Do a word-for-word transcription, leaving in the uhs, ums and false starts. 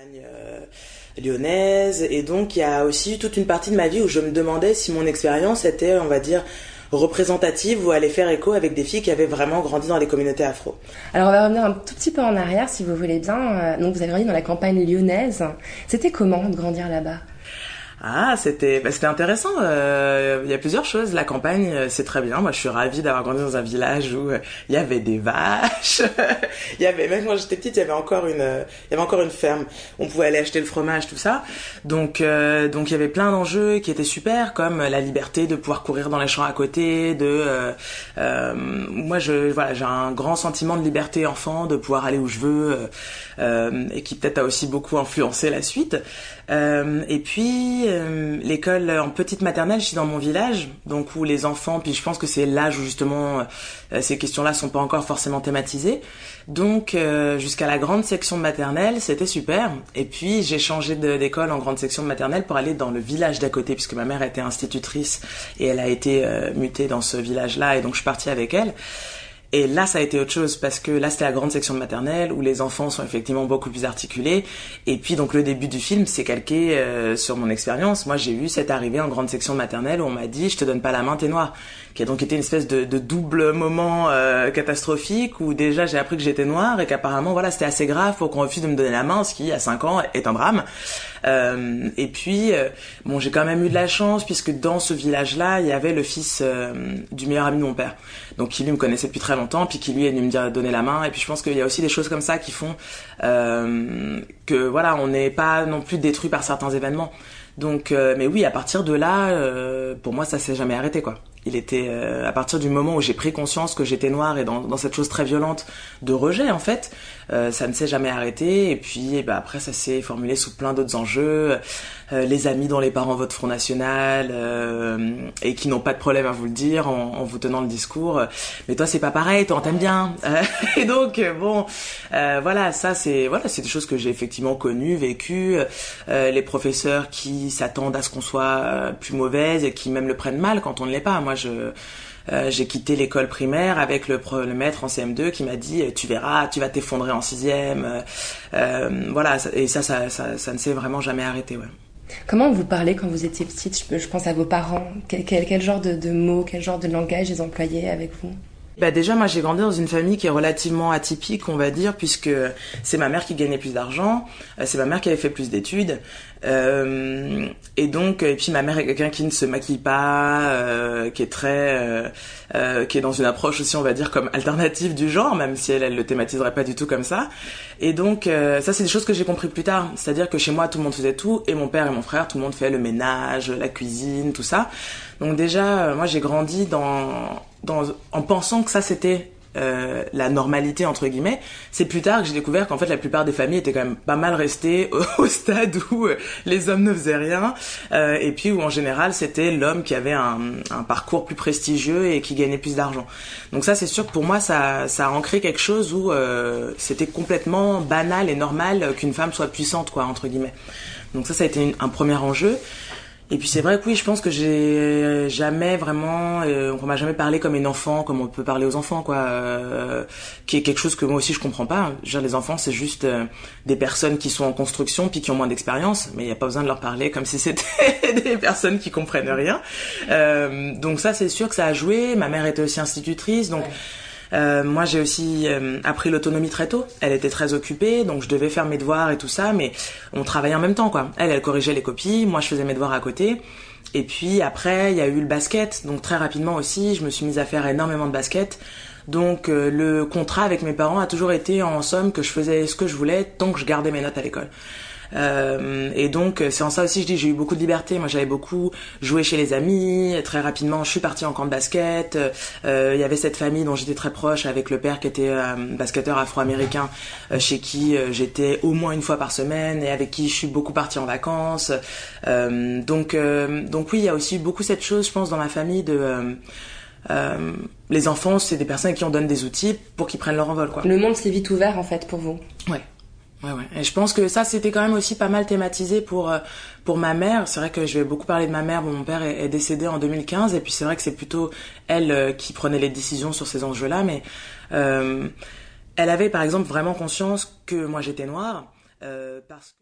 campagne euh, lyonnaise, et donc il y a aussi toute une partie de ma vie où je me demandais si mon expérience était, on va dire, représentative ou allait faire écho avec des filles qui avaient vraiment grandi dans les communautés afro. Alors on va revenir un tout petit peu en arrière si vous voulez bien. Donc vous avez grandi dans la campagne lyonnaise. C'était comment de grandir là-bas ? Ah, c'était, bah, c'était intéressant. Euh, il y a plusieurs choses. La campagne, euh, c'est très bien. Moi, je suis ravie d'avoir grandi dans un village où euh, il y avait des vaches. Il y avait, même quand j'étais petite, il y avait encore une, euh, il y avait encore une ferme. On pouvait aller acheter le fromage, tout ça. Donc, euh, donc il y avait plein d'enjeux qui étaient super, comme la liberté de pouvoir courir dans les champs à côté. De, euh, euh, moi, je, voilà, j'ai un grand sentiment de liberté enfant, de pouvoir aller où je veux, euh, et qui peut-être a aussi beaucoup influencé la suite. Euh, et puis euh, l'école en petite maternelle, je suis dans mon village, donc où les enfants, puis je pense que c'est l'âge où justement euh, ces questions-là sont pas encore forcément thématisées. Donc euh, jusqu'à la grande section de maternelle, c'était super. Et puis j'ai changé de, d'école en grande section de maternelle pour aller dans le village d'à côté, puisque ma mère était institutrice et elle a été euh, mutée dans ce village-là, et donc je suis partie avec elle. Et là, ça a été autre chose, parce que là, c'était la grande section de maternelle, où les enfants sont effectivement beaucoup plus articulés. Et puis, donc, le début du film, c'est calqué euh, sur mon expérience. Moi, j'ai vu cette arrivée en grande section de maternelle où on m'a dit « je te donne pas la main, t'es noire ». Qui a donc été une espèce de, de double moment euh, catastrophique, où déjà, j'ai appris que j'étais noire, et qu'apparemment, voilà, c'était assez grave pour qu'on refuse de me donner la main, ce qui, à cinq ans, est un drame. Euh, et puis, euh, bon, j'ai quand même eu de la chance, puisque dans ce village-là, il y avait le fils euh, du meilleur ami de mon père. Donc, qui lui me connaissait depuis très longtemps, puis qui lui est venu me dire, donner la main. Et puis je pense qu'il y a aussi des choses comme ça qui font euh, que voilà, on n'est pas non plus détruit par certains événements. Donc, euh, mais oui, à partir de là, euh, pour moi, ça s'est jamais arrêté, quoi. Il était euh, à partir du moment où j'ai pris conscience que j'étais noire et dans, dans cette chose très violente de rejet, en fait, euh, ça ne s'est jamais arrêté. Et puis, et ben après, ça s'est formulé sous plein d'autres enjeux. Euh, les amis dont les parents votent Front National euh, et qui n'ont pas de problème à vous le dire en, en vous tenant le discours. Mais toi, c'est pas pareil. Toi, on t'aime bien. Euh, et donc, bon, euh, voilà, ça, c'est voilà, c'est des choses que j'ai effectivement connues, vécues. Euh, les professeurs qui s'attendent à ce qu'on soit plus mauvaise et qui même le prennent mal quand on ne l'est pas. Moi, je euh, j'ai quitté l'école primaire avec le, le maître en C M deux qui m'a dit tu verras, tu vas t'effondrer en sixième. Euh, euh, voilà, et ça, ça, ça, ça ne s'est vraiment jamais arrêté. Ouais. Comment vous parlez quand vous étiez petite ? Je pense à vos parents. Quel, quel, quel genre de, de mots, quel genre de langage ils employaient avec vous ? Bah déjà, moi, j'ai grandi dans une famille qui est relativement atypique, on va dire, puisque c'est ma mère qui gagnait plus d'argent, c'est ma mère qui avait fait plus d'études, euh, et donc, et puis ma mère est quelqu'un qui ne se maquille pas, euh, qui est très, euh, euh, qui est dans une approche aussi, on va dire, comme alternative du genre, même si elle, elle le thématiserait pas du tout comme ça. Et donc, euh, ça, c'est des choses que j'ai compris plus tard. C'est-à-dire que chez moi, tout le monde faisait tout, et mon père et mon frère, tout le monde fait le ménage, la cuisine, tout ça. Donc déjà, euh, moi, j'ai grandi dans Dans, en pensant que ça c'était euh, la normalité entre guillemets. C'est plus tard que j'ai découvert qu'en fait la plupart des familles étaient quand même pas mal restées au, au stade où euh, les hommes ne faisaient rien euh, et puis où en général c'était l'homme qui avait un, un parcours plus prestigieux et qui gagnait plus d'argent. Donc ça, c'est sûr que pour moi ça, ça a ancré quelque chose où euh, c'était complètement banal et normal qu'une femme soit puissante, quoi, entre guillemets. Donc ça, ça a été une, un premier enjeu. Et puis c'est vrai que oui, je pense que j'ai jamais vraiment, euh, on m'a jamais parlé comme un enfant, comme on peut parler aux enfants, quoi, euh, qui est quelque chose que moi aussi je comprends pas. Je veux dire, les enfants, c'est juste euh, des personnes qui sont en construction puis qui ont moins d'expérience, mais il y a pas besoin de leur parler comme si c'était des personnes qui comprennent rien. Euh, donc ça, c'est sûr que ça a joué. Ma mère était aussi institutrice, donc. Ouais. Euh, moi, j'ai aussi euh, appris l'autonomie très tôt. Elle était très occupée, donc je devais faire mes devoirs et tout ça, mais on travaillait en même temps, quoi. Elle, elle corrigeait les copies, moi, je faisais mes devoirs à côté. Et puis après, il y a eu le basket, donc très rapidement aussi, je me suis mise à faire énormément de basket. Donc euh, le contrat avec mes parents a toujours été, en somme, que je faisais ce que je voulais tant que je gardais mes notes à l'école. Euh, et donc c'est en ça aussi je dis j'ai eu beaucoup de liberté. Moi, j'avais beaucoup joué chez les amis. Très rapidement, je suis partie en camp de basket. Euh, il y avait cette famille dont j'étais très proche, avec le père qui était euh, basketteur afro-américain, euh, chez qui euh, j'étais au moins une fois par semaine et avec qui je suis beaucoup partie en vacances. Euh, donc euh, donc oui, il y a aussi beaucoup cette chose, je pense, dans ma famille de euh, euh, les enfants, c'est des personnes à qui on donne des outils pour qu'ils prennent leur envol, quoi. Le monde s'est vite ouvert, en fait, pour vous. Ouais. Ouais, ouais. Et je pense que ça, c'était quand même aussi pas mal thématisé pour euh, pour ma mère. C'est vrai que je vais beaucoup parler de ma mère. Bon, mon père est, est décédé en deux mille quinze, et puis c'est vrai que c'est plutôt elle euh, qui prenait les décisions sur ces enjeux-là. Mais euh, elle avait, par exemple, vraiment conscience que moi j'étais noire, euh, parce que